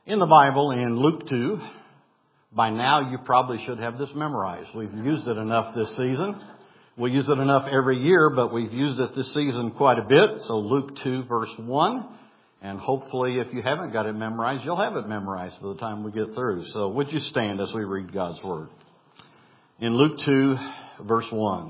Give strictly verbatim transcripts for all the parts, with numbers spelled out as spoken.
in the Bible in Luke two. By now you probably should have this memorized. We've used it enough this season. We use it enough every year, but we've used it this season quite a bit. So Luke two verse one. And hopefully if you haven't got it memorized, you'll have it memorized by the time we get through. So would you stand as we read God's Word? In Luke two verse one.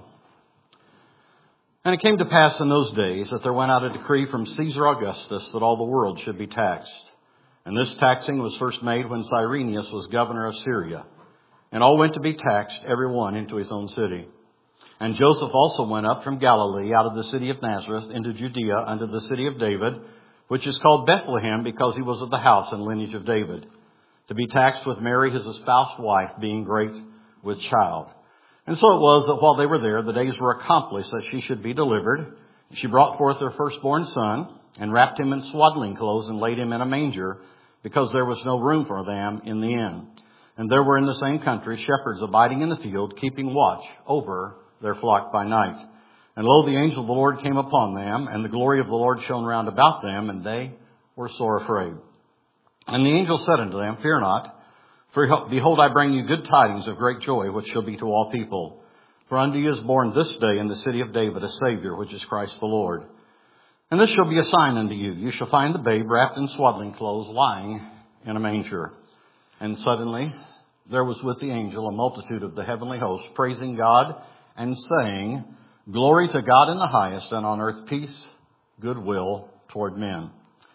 And it came to pass in those days that there went out a decree from Caesar Augustus that all the world should be taxed. And this taxing was first made when Cyrenius was governor of Syria. And all went to be taxed, every one into his own city. And Joseph also went up from Galilee out of the city of Nazareth into Judea unto the city of David, which is called Bethlehem, because he was of the house and lineage of David, to be taxed with Mary his espoused wife, being great with child. And so it was that while they were there, the days were accomplished that she should be delivered. She brought forth her firstborn son, and wrapped him in swaddling clothes, and laid him in a manger, because there was no room for them in the inn. And there were in the same country shepherds abiding in the field, keeping watch over their flock by night. And lo, the angel of the Lord came upon them, and the glory of the Lord shone round about them, and they were sore afraid. And the angel said unto them, Fear not. For behold, I bring you good tidings of great joy, which shall be to all people. For unto you is born this day in the city of David a Savior, which is Christ the Lord. And this shall be a sign unto you. You shall find the babe wrapped in swaddling clothes, lying in a manger. And suddenly there was with the angel a multitude of the heavenly host, praising God and saying, Glory to God in the highest, and on earth peace, goodwill toward men.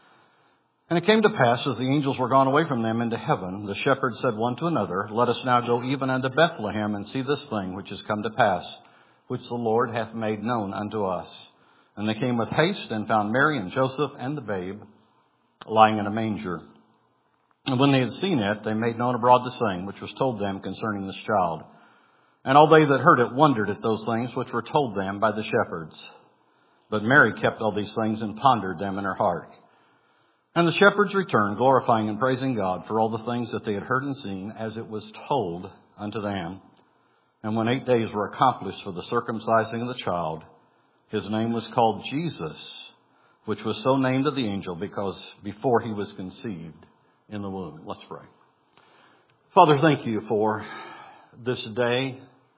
And it came to pass, as the angels were gone away from them into heaven, the shepherds said one to another, Let us now go even unto Bethlehem, and see this thing which is come to pass, which the Lord hath made known unto us. And they came with haste, and found Mary and Joseph and the babe lying in a manger. And when they had seen it, they made known abroad the saying which was told them concerning this child. And all they that heard it wondered at those things which were told them by the shepherds. But Mary kept all these things, and pondered them in her heart. And the shepherds returned, glorifying and praising God for all the things that they had heard and seen, as it was told unto them. And when eight days were accomplished for the circumcising of the child, his name was called Jesus, which was so named of the angel, because before he was conceived in the womb. Let's pray. Father, thank you for this day,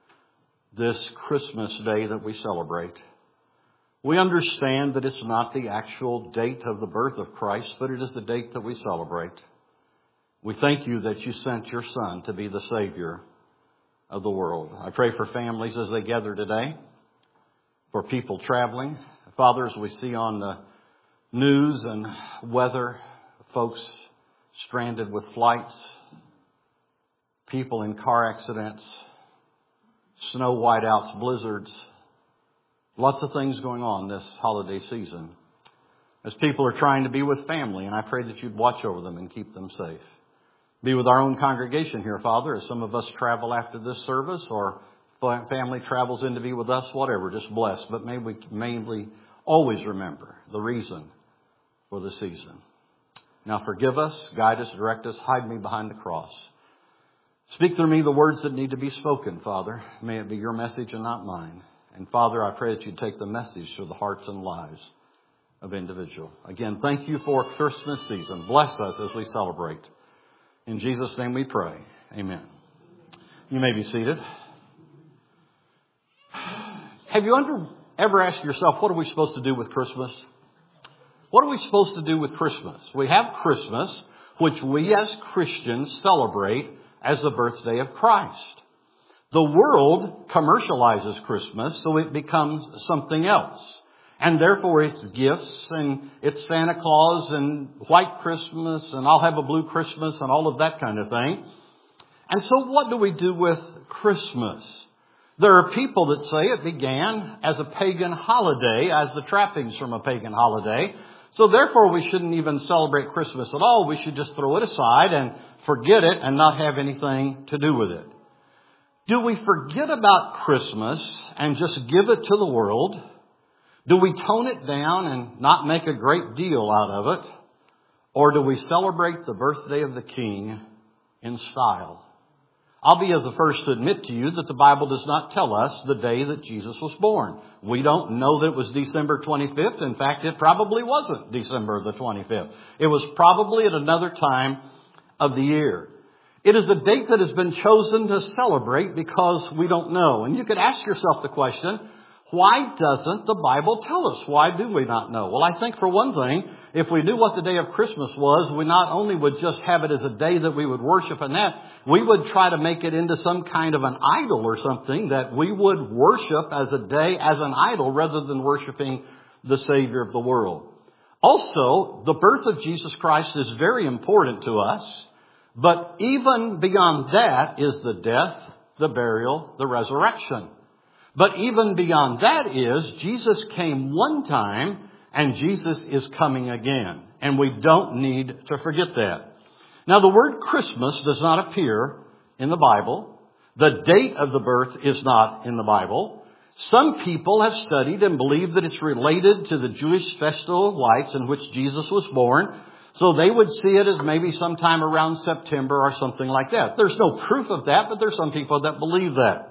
this Christmas day that we celebrate. We understand that it's not the actual date of the birth of Christ, but it is the date that we celebrate. We thank you that you sent your Son to be the Savior of the world. I pray for families as they gather today, for people traveling. Father, as we see on the news and weather, folks stranded with flights, people in car accidents, snow whiteouts, blizzards, lots of things going on this holiday season as people are trying to be with family, and I pray that you'd watch over them and keep them safe. Be with our own congregation here, Father, as some of us travel after this service, or family travels in to be with us, whatever, just bless. But may we mainly always remember the reason for the season. Now forgive us, guide us, direct us, hide me behind the cross. Speak through me the words that need to be spoken, Father. May it be your message and not mine. And Father, I pray that you take the message to the hearts and lives of individual. Again, thank you for Christmas season. Bless us as we celebrate. In Jesus' name we pray. Amen. You may be seated. Have you under, ever asked yourself, what are we supposed to do with Christmas? What are we supposed to do with Christmas? We have Christmas, which we as Christians celebrate as the birthday of Christ. The world commercializes Christmas, so it becomes something else. And therefore it's gifts, and it's Santa Claus, and white Christmas, and I'll have a blue Christmas, and all of that kind of thing. And so what do we do with Christmas? There are people that say it began as a pagan holiday, as the trappings from a pagan holiday. So therefore we shouldn't even celebrate Christmas at all. We should just throw it aside and forget it and not have anything to do with it. Do we forget about Christmas and just give it to the world? Do we tone it down and not make a great deal out of it? Or do we celebrate the birthday of the King in style? I'll be the first to admit to you that the Bible does not tell us the day that Jesus was born. We don't know that it was December twenty-fifth. In fact, it probably wasn't December the twenty-fifth. It was probably at another time of the year. It is a date that has been chosen to celebrate because we don't know. And you could ask yourself the question, why doesn't the Bible tell us? Why do we not know? Well, I think for one thing, if we knew what the day of Christmas was, we not only would just have it as a day that we would worship and that, we would try to make it into some kind of an idol or something that we would worship as a day, as an idol, rather than worshiping the Savior of the world. Also, the birth of Jesus Christ is very important to us. But even beyond that is the death, the burial, the resurrection. But even beyond that is Jesus came one time and Jesus is coming again. And we don't need to forget that. Now, the word Christmas does not appear in the Bible. The date of the birth is not in the Bible. Some people have studied and believe that it's related to the Jewish festival of lights in which Jesus was born. So they would see it as maybe sometime around September or something like that. There's no proof of that, but there's some people that believe that.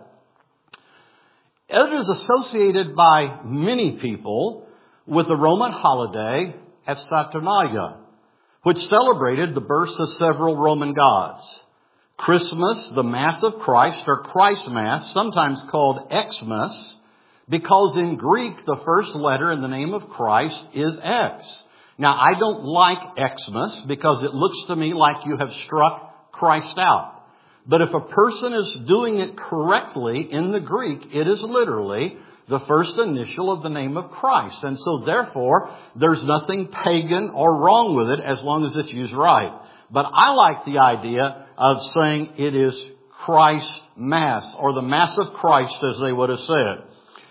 It is associated by many people with the Roman holiday of Saturnalia, which celebrated the births of several Roman gods. Christmas, the Mass of Christ, or Christ Mass, sometimes called Xmas, because in Greek the first letter in the name of Christ is X. Now, I don't like Xmas because it looks to me like you have struck Christ out. But if a person is doing it correctly in the Greek, it is literally the first initial of the name of Christ. And so therefore, there's nothing pagan or wrong with it as long as it's used right. But I like the idea of saying it is Christ Mass, or the Mass of Christ, as they would have said.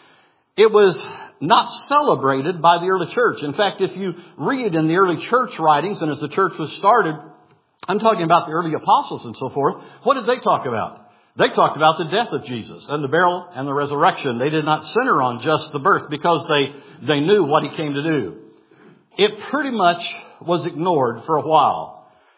It was not celebrated by the early church. In fact, if you read in the early church writings, and as the church was started, I'm talking about the early apostles and so forth, what did they talk about? They talked about the death of Jesus and the burial and the resurrection. They did not center on just the birth because they, they knew what he came to do. It pretty much was ignored for a while.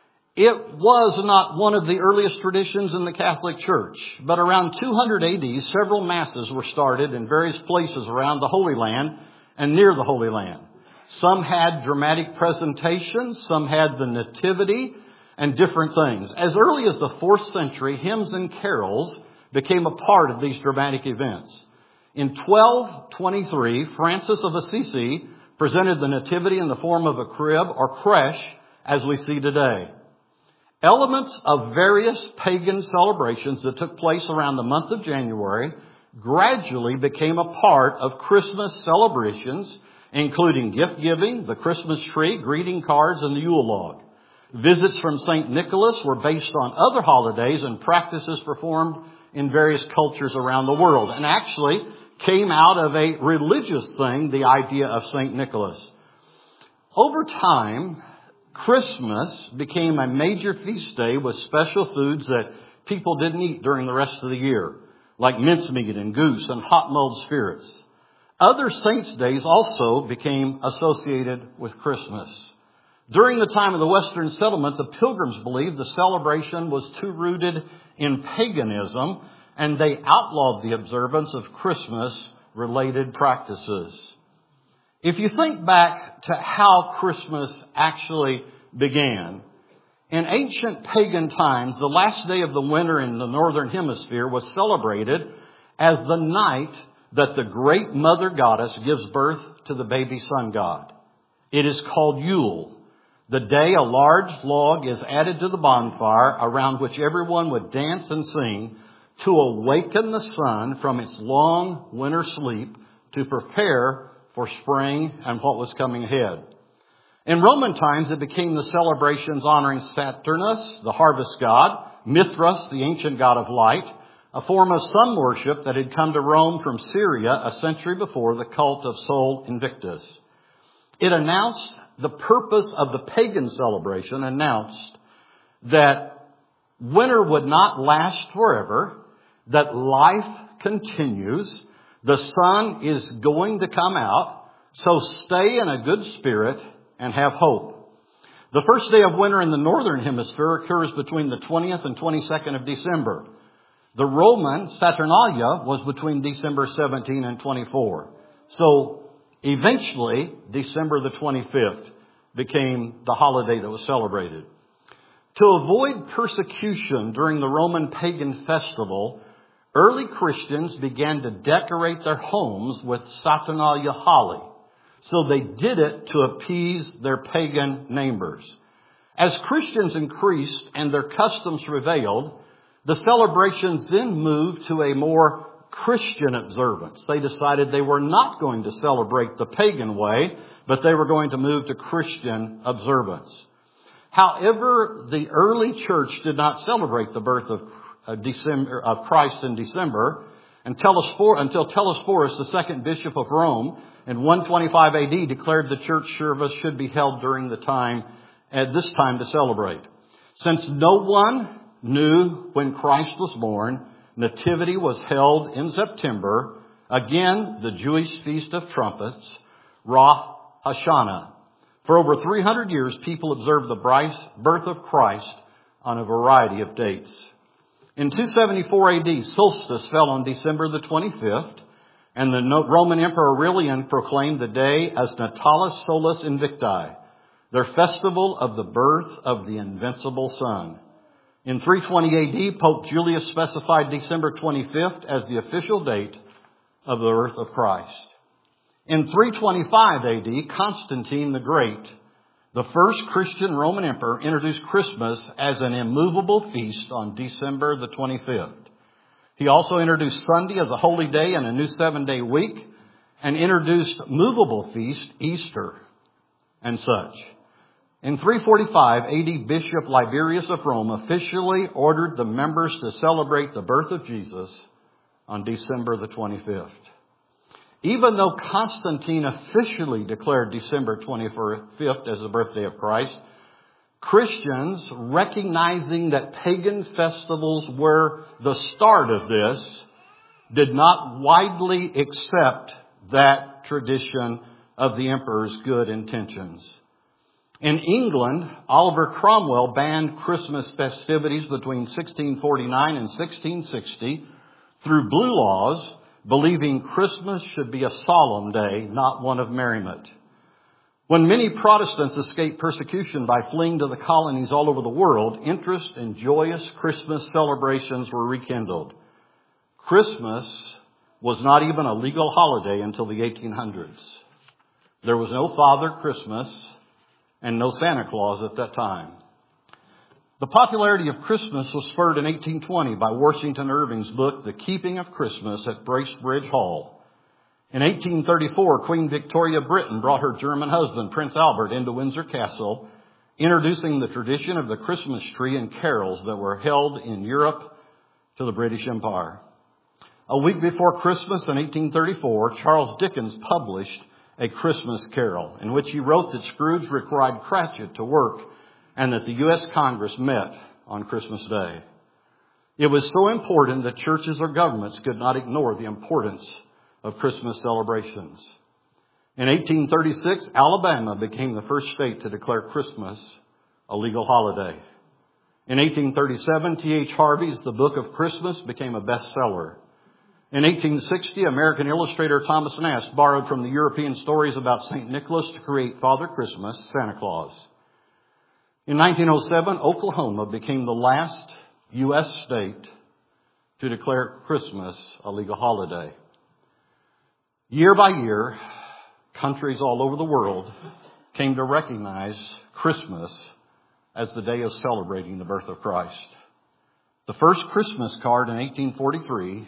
It was not one of the earliest traditions in the Catholic Church, but around two hundred A D, several masses were started in various places around the Holy Land and near the Holy Land. Some had dramatic presentations, some had the Nativity, and different things. As early as the fourth century, hymns and carols became a part of these dramatic events. In twelve twenty-three, Francis of Assisi presented the Nativity in the form of a crib or creche, as we see today. Elements of various pagan celebrations that took place around the month of January gradually became a part of Christmas celebrations, including gift giving, the Christmas tree, greeting cards, and the Yule log. Visits from Saint Nicholas were based on other holidays and practices performed in various cultures around the world, and actually came out of a religious thing, the idea of Saint Nicholas. Over time, Christmas became a major feast day with special foods that people didn't eat during the rest of the year, like mincemeat and goose and hot mulled spirits. Other saints' days also became associated with Christmas. During the time of the Western settlement, the Pilgrims believed the celebration was too rooted in paganism, and they outlawed the observance of Christmas-related practices. If you think back to how Christmas actually began, in ancient pagan times, the last day of the winter in the northern hemisphere was celebrated as the night that the great mother goddess gives birth to the baby sun god. It is called Yule. The day a large log is added to the bonfire around which everyone would dance and sing to awaken the sun from its long winter sleep to prepare for spring and what was coming ahead. In Roman times, it became the celebrations honoring Saturnus, the harvest god, Mithras, the ancient god of light, a form of sun worship that had come to Rome from Syria a century before the cult of Sol Invictus. It announced the purpose of the pagan celebration, announced that winter would not last forever, that life continues, the sun is going to come out, so stay in a good spirit and have hope. The first day of winter in the northern hemisphere occurs between the twentieth and twenty-second of December. The Roman Saturnalia was between December seventeenth and twenty-fourth. So eventually, December the twenty-fifth became the holiday that was celebrated. To avoid persecution during the Roman pagan festival, early Christians began to decorate their homes with Saturnalia holly. So they did it to appease their pagan neighbors. As Christians increased and their customs prevailed, the celebrations then moved to a more Christian observance. They decided they were not going to celebrate the pagan way, but they were going to move to Christian observance. However, the early church did not celebrate the birth of, uh, December, of Christ in December until Telesphorus, the second bishop of Rome, in one twenty-five A D declared the church service should be held during the time, at this time to celebrate. Since no one knew when Christ was born, Nativity was held in September, again the Jewish Feast of Trumpets, Rosh Hashanah. For over three hundred years, people observed the birth of Christ on a variety of dates. In two seventy-four A D, solstice fell on December the twenty-fifth, and the Roman Emperor Aurelian proclaimed the day as Natalis Solis Invicti, their festival of the birth of the invincible sun. In three twenty A D, Pope Julius specified December twenty-fifth as the official date of the birth of Christ. In three twenty-five A D, Constantine the Great, the first Christian Roman emperor, introduced Christmas as an immovable feast on December the twenty-fifth. He also introduced Sunday as a holy day and a new seven-day week, and introduced movable feast, Easter, and such. In three forty-five A D, Bishop Liberius of Rome officially ordered the members to celebrate the birth of Jesus on December the twenty-fifth. Even though Constantine officially declared December twenty-fifth as the birthday of Christ, Christians, recognizing that pagan festivals were the start of this, did not widely accept that tradition of the emperor's good intentions. In England, Oliver Cromwell banned Christmas festivities between sixteen forty-nine and sixteen sixty through blue laws, believing Christmas should be a solemn day, not one of merriment. When many Protestants escaped persecution by fleeing to the colonies all over the world, interest in joyous Christmas celebrations were rekindled. Christmas was not even a legal holiday until the eighteen hundreds. There was no Father Christmas and no Santa Claus at that time. The popularity of Christmas was spurred in eighteen twenty by Washington Irving's book, The Keeping of Christmas at Bracebridge Hall. In eighteen thirty-four, Queen Victoria of Britain brought her German husband, Prince Albert, into Windsor Castle, introducing the tradition of the Christmas tree and carols that were held in Europe to the British Empire. A week before Christmas in eighteen thirty-four, Charles Dickens published A Christmas Carol, in which he wrote that Scrooge required Cratchit to work and that the U S Congress met on Christmas Day. It was so important that churches or governments could not ignore the importance of Christmas celebrations. In eighteen thirty-six, Alabama became the first state to declare Christmas a legal holiday. In eighteen thirty-seven, T H Harvey's The Book of Christmas became a bestseller. In eighteen sixty, American illustrator Thomas Nast borrowed from the European stories about Saint Nicholas to create Father Christmas, Santa Claus. In nineteen oh seven, Oklahoma became the last U S state to declare Christmas a legal holiday. Year by year, countries all over the world came to recognize Christmas as the day of celebrating the birth of Christ. The first Christmas card in eighteen forty-three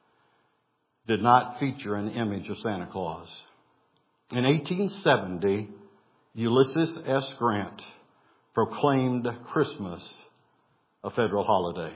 did not feature an image of Santa Claus. In eighteen seventy, Ulysses S. Grant proclaimed Christmas a federal holiday.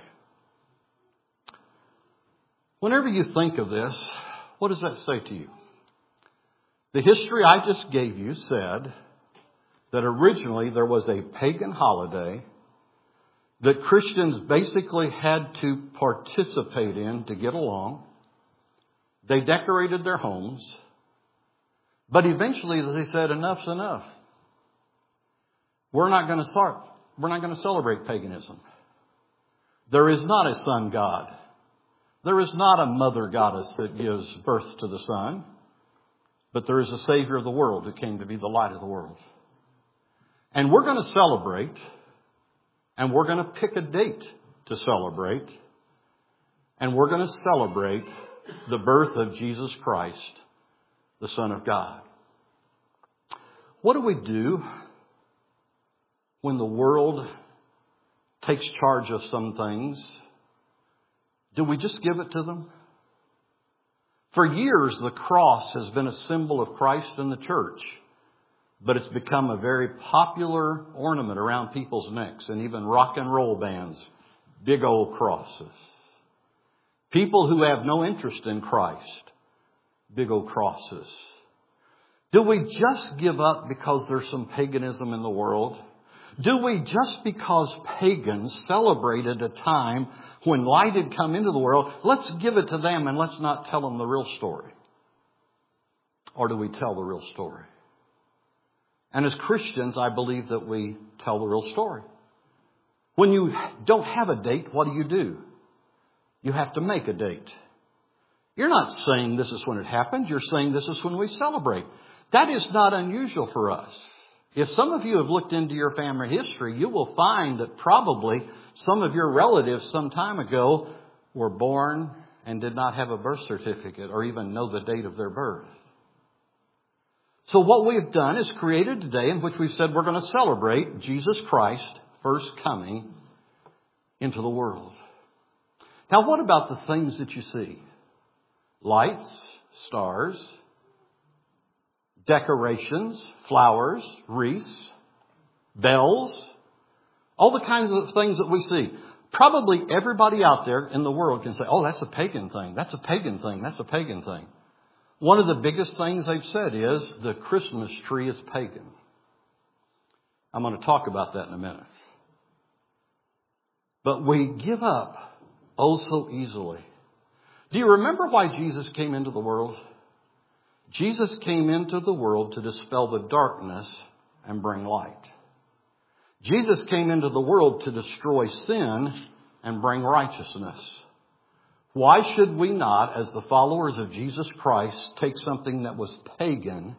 Whenever you think of this, what does that say to you? The history I just gave you said that originally there was a pagan holiday that Christians basically had to participate in to get along. They decorated their homes, but eventually they said, enough's enough. We're not going to start. We're not going to celebrate paganism. There is not a sun god. There is not a mother goddess that gives birth to the sun, but there is a Savior of the world who came to be the light of the world. And we're going to celebrate And we're going to pick a date to celebrate. And we're going to celebrate the birth of Jesus Christ, the Son of God. What do we do when the world takes charge of some things? Do we just give it to them? For years, the cross has been a symbol of Christ and the church, but it's become a very popular ornament around people's necks, and even rock and roll bands, big old crosses. People who have no interest in Christ, big old crosses. Do we just give up because there's some paganism in the world? Do we just because pagans celebrated a time when light had come into the world, let's give it to them and let's not tell them the real story? Or do we tell the real story? And as Christians, I believe that we tell the real story. When you don't have a date, what do you do? You have to make a date. You're not saying this is when it happened. You're saying this is when we celebrate. That is not unusual for us. If some of you have looked into your family history, you will find that probably some of your relatives some time ago were born and did not have a birth certificate or even know the date of their birth. So what we have done is created a day in which we said we're going to celebrate Jesus Christ first coming into the world. Now, what about the things that you see? Lights, stars, decorations, flowers, wreaths, bells, all the kinds of things that we see. Probably everybody out there in the world can say, oh, that's a pagan thing. That's a pagan thing. That's a pagan thing. One of the biggest things they've said is the Christmas tree is pagan. I'm going to talk about that in a minute. But we give up oh so easily. Do you remember why Jesus came into the world? Jesus came into the world to dispel the darkness and bring light. Jesus came into the world to destroy sin and bring righteousness. Why should we not, as the followers of Jesus Christ, take something that was pagan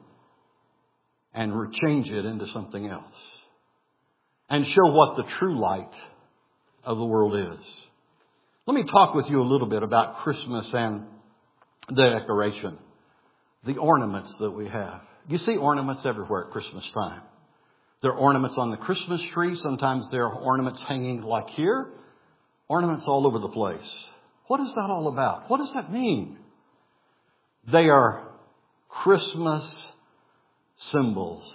and change it into something else? And show what the true light of the world is. Let me talk with you a little bit about Christmas and the decoration. The ornaments that we have. You see ornaments everywhere at Christmas time. There are ornaments on the Christmas tree. Sometimes there are ornaments hanging like here. Ornaments all over the place. What is that all about? What does that mean? They are Christmas symbols.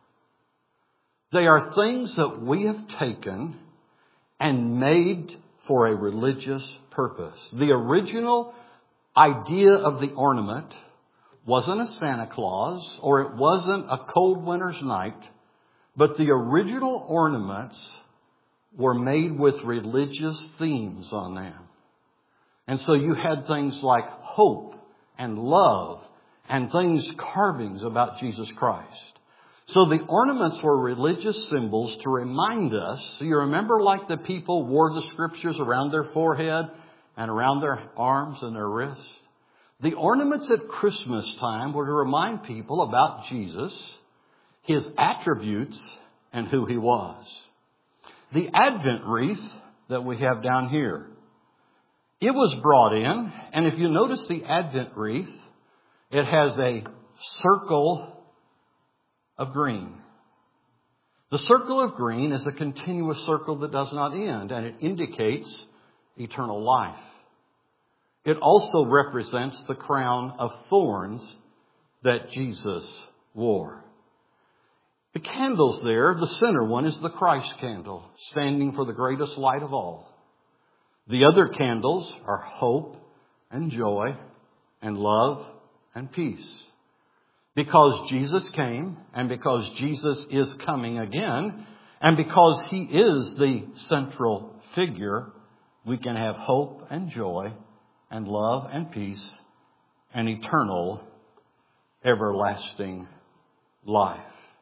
They are things that we have taken and made for a religious purpose. The original idea of the ornament wasn't a Santa Claus, or it wasn't a cold winter's night, but the original ornaments were made with religious themes on them. And so you had things like hope and love and things, carvings about Jesus Christ. So the ornaments were religious symbols to remind us. So you remember like the people wore the scriptures around their forehead and around their arms and their wrists? The ornaments at Christmas time were to remind people about Jesus, His attributes, and who He was. The Advent wreath that we have down here, it was brought in, and if you notice the Advent wreath, it has a circle of green. The circle of green is a continuous circle that does not end, and it indicates eternal life. It also represents the crown of thorns that Jesus wore. The candles there, the center one is the Christ candle, standing for the greatest light of all. The other candles are hope and joy and love and peace. Because Jesus came, and because Jesus is coming again, and because He is the central figure, we can have hope and joy and love and peace and eternal, everlasting life.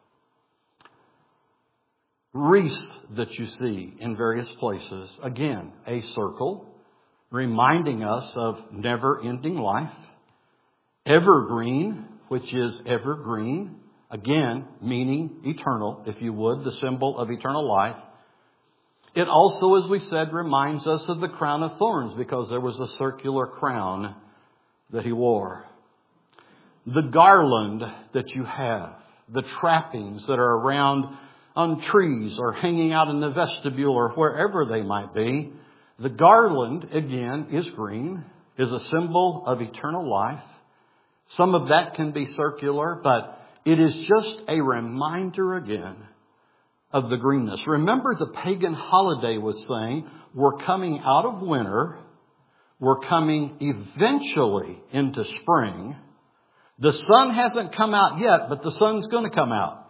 Wreaths that you see in various places. Again, a circle reminding us of never-ending life. Evergreen, which is evergreen. Again, meaning eternal, if you would, the symbol of eternal life. It also, as we said, reminds us of the crown of thorns because there was a circular crown that he wore. The garland that you have, the trappings that are around on trees or hanging out in the vestibule or wherever they might be, the garland, again, is green, is a symbol of eternal life. Some of that can be circular, but it is just a reminder again of the greenness. Remember, the pagan holiday was saying, we're coming out of winter, we're coming eventually into spring. The sun hasn't come out yet, but the sun's going to come out.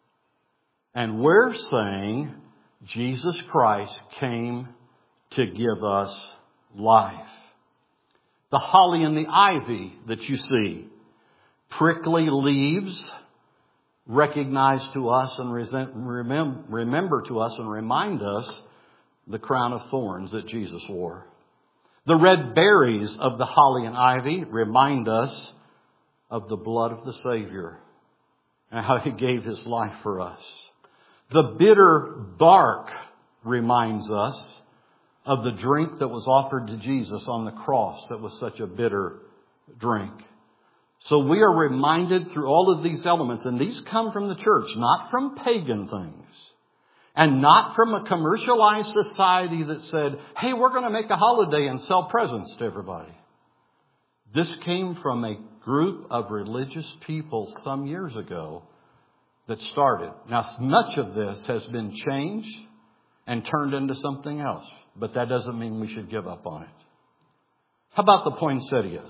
And we're saying Jesus Christ came to give us life. The holly and the ivy that you see, prickly leaves, recognize to us and remember to us and remind us the crown of thorns that Jesus wore. The red berries of the holly and ivy remind us of the blood of the Savior and how he gave his life for us. The bitter bark reminds us of the drink that was offered to Jesus on the cross that was such a bitter drink. So we are reminded through all of these elements, and these come from the church, not from pagan things, and not from a commercialized society that said, hey, we're going to make a holiday and sell presents to everybody. This came from a group of religious people some years ago that started. Now, much of this has been changed and turned into something else, but that doesn't mean we should give up on it. How about the poinsettias?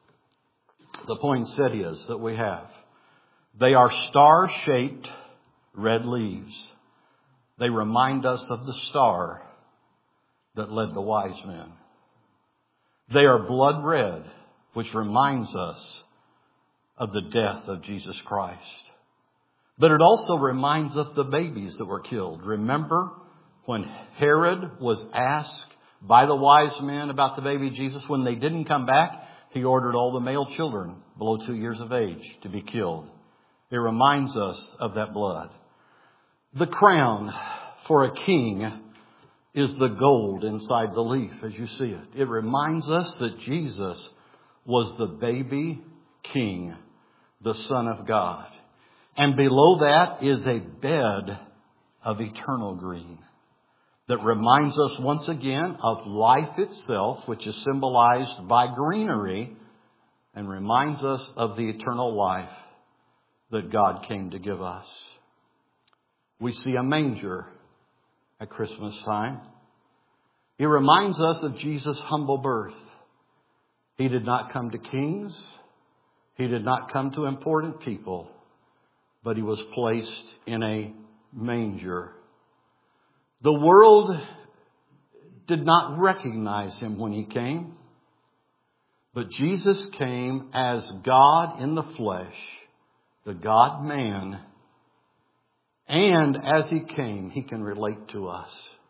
The poinsettias that we have. They are star-shaped red leaves. They remind us of the star that led the wise men. They are blood red, which reminds us of the death of Jesus Christ. But it also reminds us of the babies that were killed. Remember when Herod was asked by the wise men about the baby Jesus, when they didn't come back, he ordered all the male children below two years of age to be killed. It reminds us of that blood. The crown for a king is the gold inside the leaf as you see it. It reminds us that Jesus was the baby king, the Son of God. And below that is a bed of eternal green that reminds us once again of life itself, which is symbolized by greenery, and reminds us of the eternal life that God came to give us. We see a manger at Christmas time. It reminds us of Jesus' humble birth. He did not come to kings. He did not come to important people. But he was placed in a manger. The world did not recognize him when he came. But Jesus came as God in the flesh, the God-man. And as he came, he can relate to us.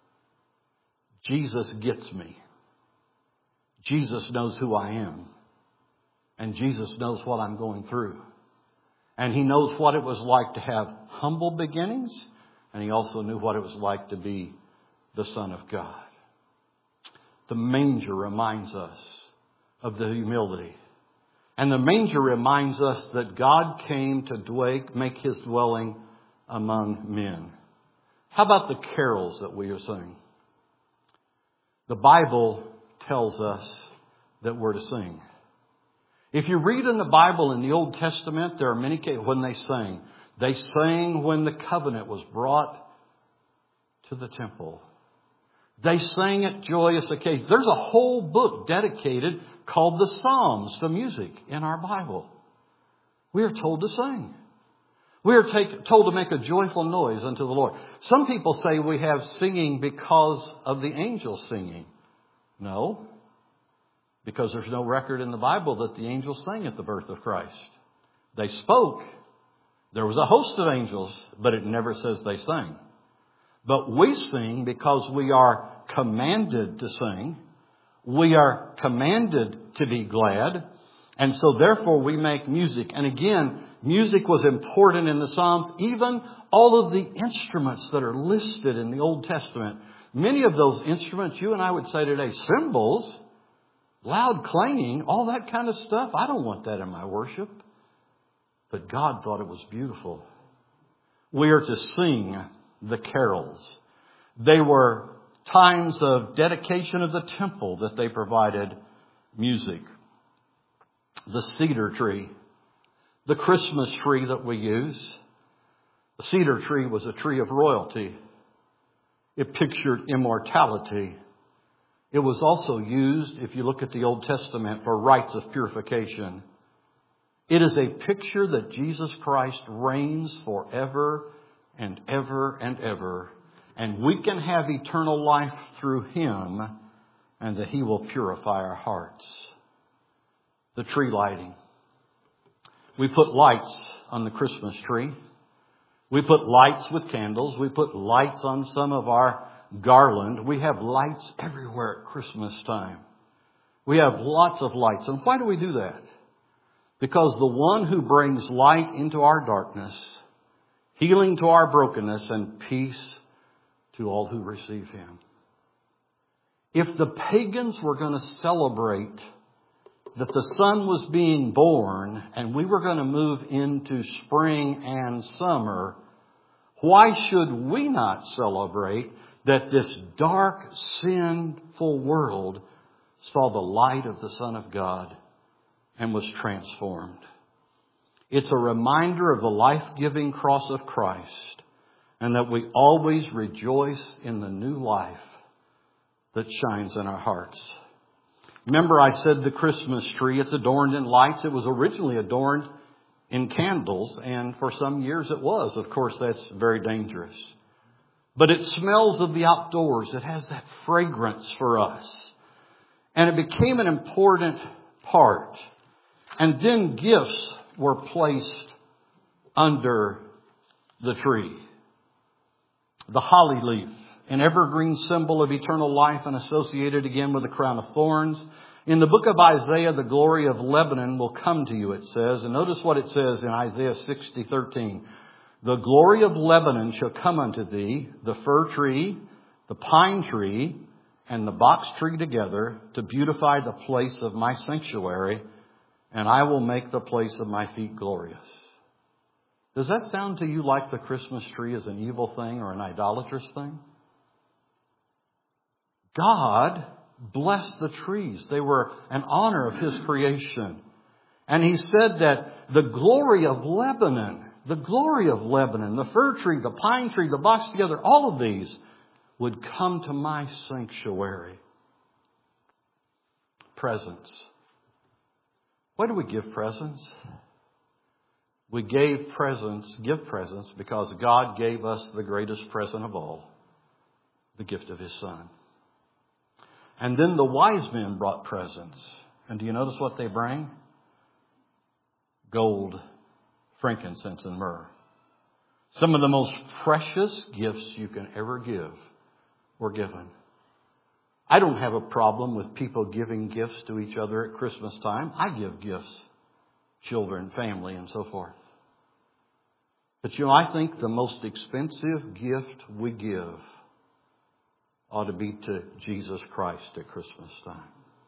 Jesus gets me. Jesus knows who I am. And Jesus knows what I'm going through. And he knows what it was like to have humble beginnings. And he also knew what it was like to be the Son of God. The manger reminds us of the humility. And the manger reminds us that God came to dwell, make his dwelling among men. How about the carols that we are singing? The Bible tells us that we're to sing. If you read in the Bible in the Old Testament, there are many cases when they sang. They sang when the covenant was brought to the temple. They sang at joyous occasions. There's a whole book dedicated called the Psalms, the music in our Bible. We are told to sing. We are take, told to make a joyful noise unto the Lord. Some people say we have singing because of the angels singing. No. Because there's no record in the Bible that the angels sang at the birth of Christ. They spoke. There was a host of angels, but it never says they sang. But we sing because we are commanded to sing. We are commanded to be glad. And so therefore we make music. And again, music was important in the Psalms. Even all of the instruments that are listed in the Old Testament, Many of those instruments, you and I would say today, cymbals, loud clanging, all that kind of stuff. I don't want that in my worship. But God thought it was beautiful. We are to sing the carols. They were times of dedication of the temple that they provided music. The cedar tree, the Christmas tree that we use. The cedar tree was a tree of royalty. It pictured immortality. It was also used, if you look at the Old Testament, for rites of purification. It is a picture that Jesus Christ reigns forever and ever and ever. And we can have eternal life through Him, and that He will purify our hearts. The tree lighting. We put lights on the Christmas tree. We put lights with candles. We put lights on some of our garland. We have lights everywhere at Christmas time. We have lots of lights. And why do we do that? Because the one who brings light into our darkness, healing to our brokenness, and peace to all who receive Him. If the pagans were going to celebrate that the Son was being born and we were going to move into spring and summer, why should we not celebrate that this dark, sinful world saw the light of the Son of God and was transformed? It's a reminder of the life-giving cross of Christ, and that we always rejoice in the new life that shines in our hearts. Remember, I said the Christmas tree, it's adorned in lights. It was originally adorned in candles, and for some years it was. Of course, that's very dangerous. But it smells of the outdoors. It has that fragrance for us. And it became an important part. And then gifts were placed under the tree. The holly leaf, an evergreen symbol of eternal life and associated again with a crown of thorns. In the book of Isaiah, the glory of Lebanon will come to you, it says. And notice what it says in Isaiah sixty thirteen. The glory of Lebanon shall come unto thee, the fir tree, the pine tree, and the box tree together to beautify the place of my sanctuary, and I will make the place of my feet glorious. Does that sound to you like the Christmas tree is an evil thing or an idolatrous thing? God blessed the trees. They were an honor of His creation. And He said that the glory of Lebanon, the glory of Lebanon, the fir tree, the pine tree, the box together, all of these would come to my sanctuary. Presents. Why do we give presents? We gave presents, give presents, because God gave us the greatest present of all, the gift of His Son. And then the wise men brought presents. And do you notice what they bring? Gold, frankincense, and myrrh. Some of the most precious gifts you can ever give were given. I don't have a problem with people giving gifts to each other at Christmas time. I give gifts, children, family, and so forth. But you know, I think the most expensive gift we give ought to be to Jesus Christ at Christmas time.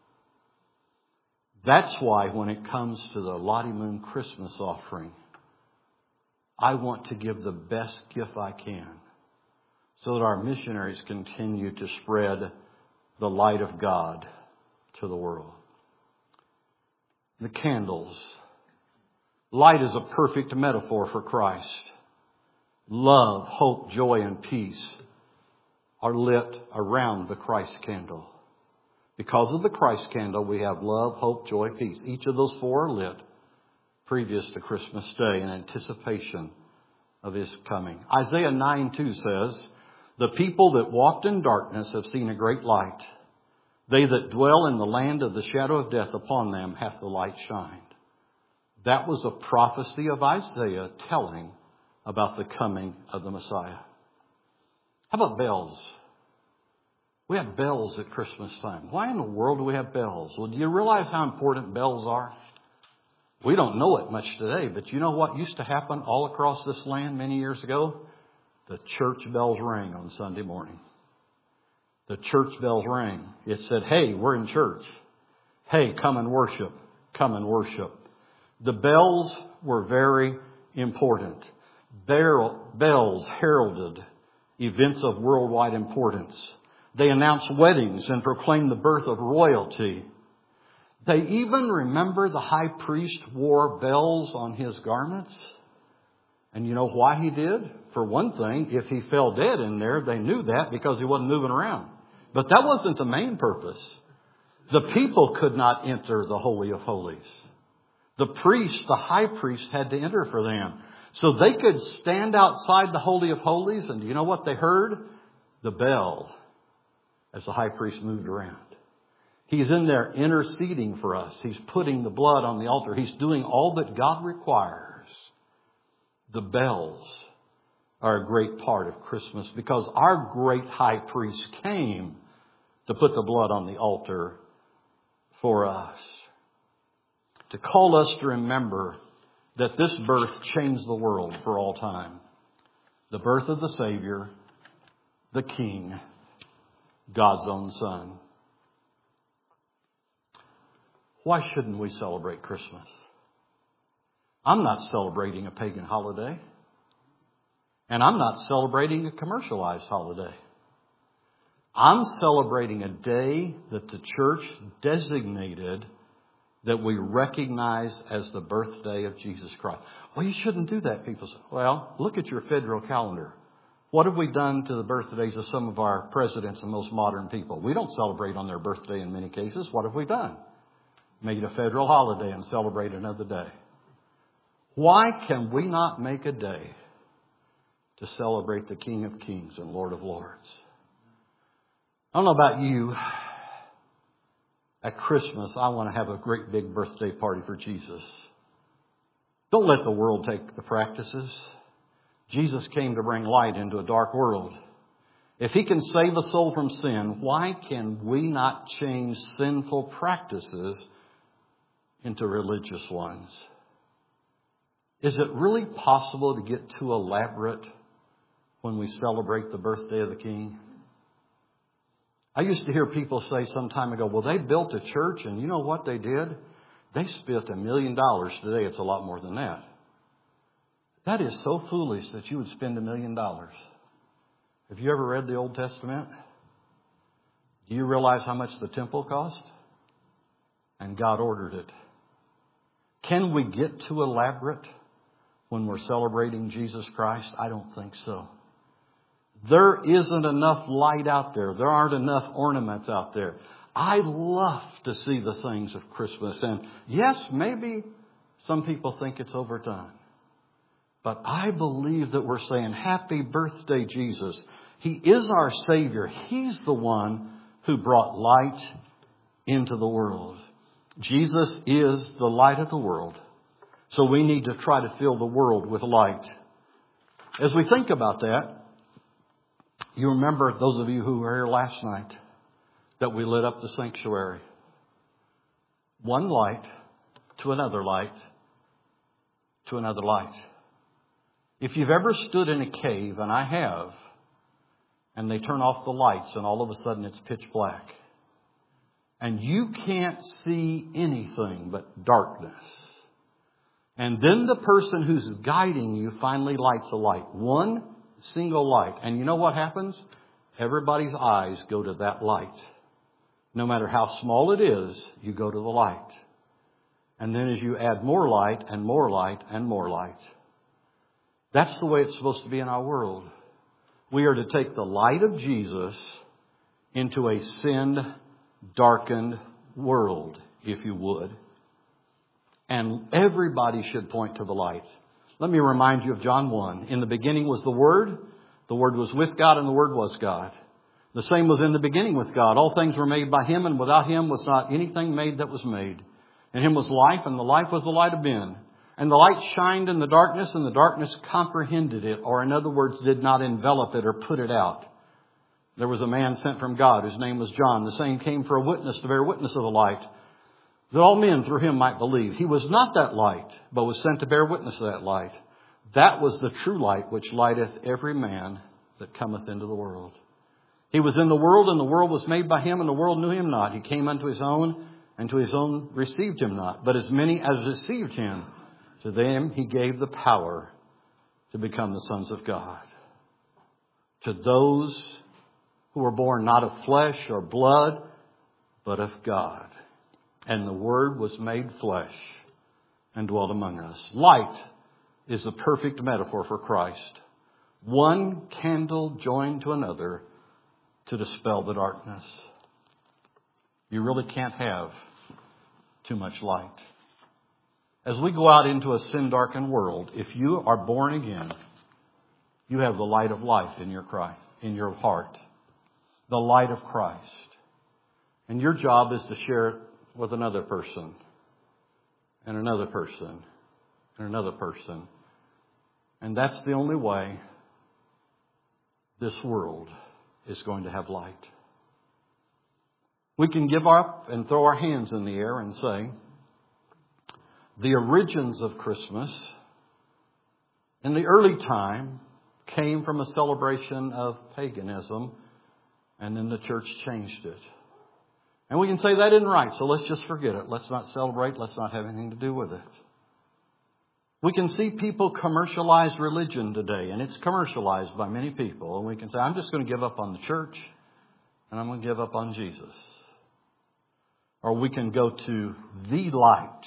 That's why when it comes to the Lottie Moon Christmas offering, I want to give the best gift I can so that our missionaries continue to spread the light of God to the world. The candles. Light is a perfect metaphor for Christ. Love, hope, joy, and peace are lit around the Christ candle. Because of the Christ candle, we have love, hope, joy, peace. Each of those four are lit previous to Christmas Day in anticipation of His coming. Isaiah nine two says, the people that walked in darkness have seen a great light. They that dwell in the land of the shadow of death, upon them hath the light shined. That was a prophecy of Isaiah telling about the coming of the Messiah. How about bells? We have bells at Christmas time. Why in the world do we have bells? Well, do you realize how important bells are? We don't know it much today, but you know what used to happen all across this land many years ago? The church bells rang on Sunday morning. the church bells rang. It said, hey, we're in church. Hey, come and worship. Come and worship. The bells were very important. Bells heralded events of worldwide importance. They announced weddings and proclaimed the birth of royalty. They even, remember, the high priest wore bells on his garments. And you know why he did? For one thing, if he fell dead in there, they knew that because he wasn't moving around. But that wasn't the main purpose. The people could not enter the Holy of Holies. The priest, the high priest, had to enter for them. So they could stand outside the Holy of Holies, and do you know what they heard? The bell as the high priest moved around. He's in there interceding for us. He's putting the blood on the altar. He's doing all that God requires. The bells are a great part of Christmas because our great high priest came to put the blood on the altar for us. To call us to remember that this birth changed the world for all time. The birth of the Savior, the King, God's own Son. Why shouldn't we celebrate Christmas? I'm not celebrating a pagan holiday. And I'm not celebrating a commercialized holiday. I'm celebrating a day that the church designated that we recognize as the birthday of Jesus Christ. Well, you shouldn't do that, people say. Well, look at your federal calendar. What have we done to the birthdays of some of our presidents and most modern people? We don't celebrate on their birthday in many cases. What have we done? Made a federal holiday and celebrate another day. Why can we not make a day to celebrate the King of Kings and Lord of Lords? I don't know about you. At Christmas, I want to have a great big birthday party for Jesus. Don't let the world take the practices. Jesus came to bring light into a dark world. If He can save a soul from sin, why can we not change sinful practices into religious ones? Is it really possible to get too elaborate when we celebrate the birthday of the King? I used to hear people say some time ago, well, they built a church and you know what they did? They spent a million dollars. Today it's a lot more than that. That is so foolish that you would spend a million dollars. Have you ever read the Old Testament? Do you realize how much the temple cost? And God ordered it. Can we get too elaborate when we're celebrating Jesus Christ? I don't think so. There isn't enough light out there. There aren't enough ornaments out there. I love to see the things of Christmas. And yes, maybe some people think it's overdone. But I believe that we're saying, happy birthday, Jesus. He is our Savior. He's the one who brought light into the world. Jesus is the light of the world. So we need to try to fill the world with light. As we think about that, you remember, those of you who were here last night, that we lit up the sanctuary. One light to another light to another light. If you've ever stood in a cave, and I have, and they turn off the lights and all of a sudden it's pitch black, and you can't see anything but darkness, and then the person who's guiding you finally lights a light. One single light. And you know what happens? Everybody's eyes go to that light. No matter how small it is, you go to the light. And then as you add more light and more light and more light. That's the way it's supposed to be in our world. We are to take the light of Jesus into a sin-darkened world, if you would. And everybody should point to the light. Let me remind you of John one. In the beginning was the Word. The Word was with God and the Word was God. The same was in the beginning with God. All things were made by Him, and without Him was not anything made that was made. In Him was life, and the life was the light of men. And the light shined in the darkness, and the darkness comprehended it, or in other words, did not envelop it or put it out. There was a man sent from God whose name was John. The same came for a witness to bear witness of the light, that all men through him might believe. He was not that light, but was sent to bear witness of that light. That was the true light which lighteth every man that cometh into the world. He was in the world, and the world was made by him, and the world knew him not. He came unto his own, and to his own received him not. But as many as received him, to them he gave the power to become the sons of God. To those who were born not of flesh or blood, but of God. And the Word was made flesh and dwelt among us. Light is the perfect metaphor for Christ. One candle joined to another to dispel the darkness. You really can't have too much light. As we go out into a sin-darkened world, if you are born again, you have the light of life in your Christ, in your heart. The light of Christ. And your job is to share it with another person. And another person. And another person. And that's the only way this world is going to have light. We can give up and throw our hands in the air and say, the origins of Christmas in the early time came from a celebration of paganism, and then the church changed it. And we can say that isn't right, so let's just forget it. Let's not celebrate. Let's not have anything to do with it. We can see people commercialize religion today, and it's commercialized by many people. And we can say, I'm just going to give up on the church, and I'm going to give up on Jesus. Or we can go to the light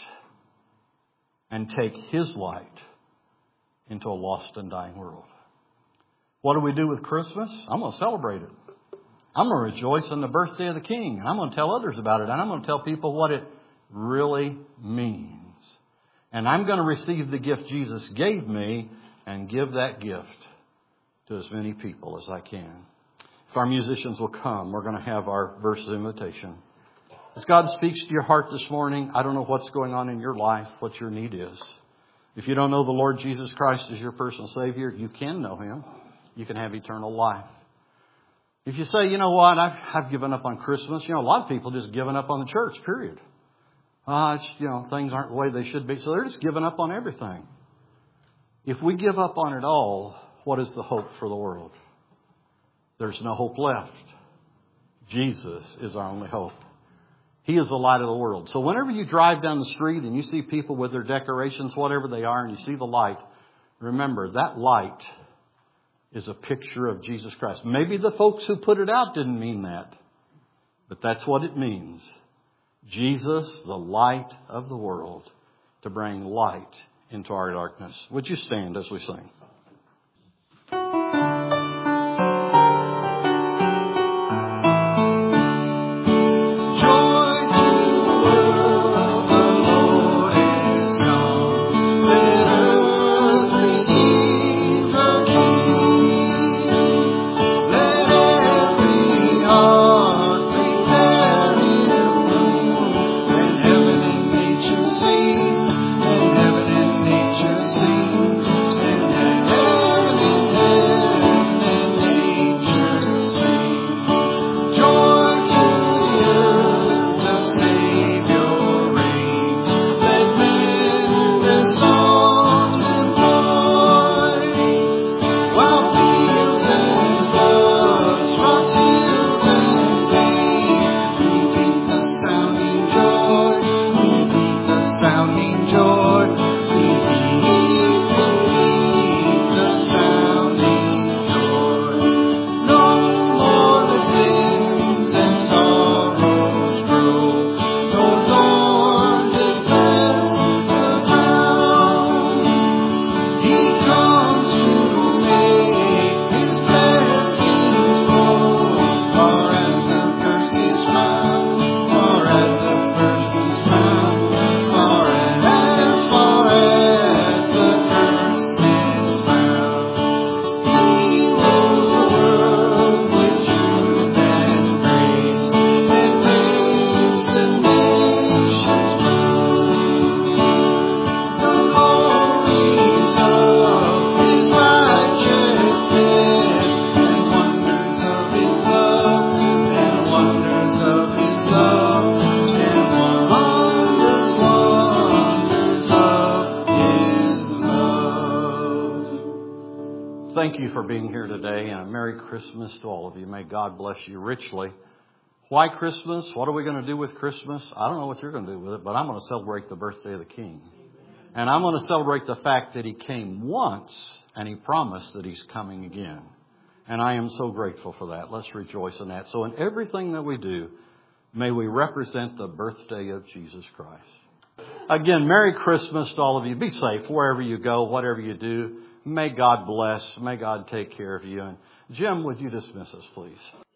and take His light into a lost and dying world. What do we do with Christmas? I'm going to celebrate it. I'm going to rejoice in the birthday of the King. I'm going to tell others about it. And I'm going to tell people what it really means. And I'm going to receive the gift Jesus gave me and give that gift to as many people as I can. If our musicians will come, we're going to have our verse of invitation. As God speaks to your heart this morning, I don't know what's going on in your life, what your need is. If you don't know the Lord Jesus Christ as your personal Savior, you can know Him. You can have eternal life. If you say, you know what, I've, I've given up on Christmas. You know, a lot of people just given up on the church, period. Ah, it's, you know, things aren't the way they should be. So they're just giving up on everything. If we give up on it all, what is the hope for the world? There's no hope left. Jesus is our only hope. He is the light of the world. So whenever you drive down the street and you see people with their decorations, whatever they are, and you see the light, remember that light is a picture of Jesus Christ. Maybe the folks who put it out didn't mean that, but that's what it means. Jesus, the light of the world, to bring light into our darkness. Would you stand as we sing? And Thank you for being here today, and a Merry Christmas to all of you. May God bless you richly. Why Christmas? What are we going to do with Christmas? I don't know what you're going to do with it, but I'm going to celebrate the birthday of the King. And I'm going to celebrate the fact that He came once, and He promised that He's coming again. And I am so grateful for that. Let's rejoice in that. So in everything that we do, may we represent the birthday of Jesus Christ. Again, Merry Christmas to all of you. Be safe wherever you go, whatever you do. May God bless. May God take care of you. And Jim, would you dismiss us, please?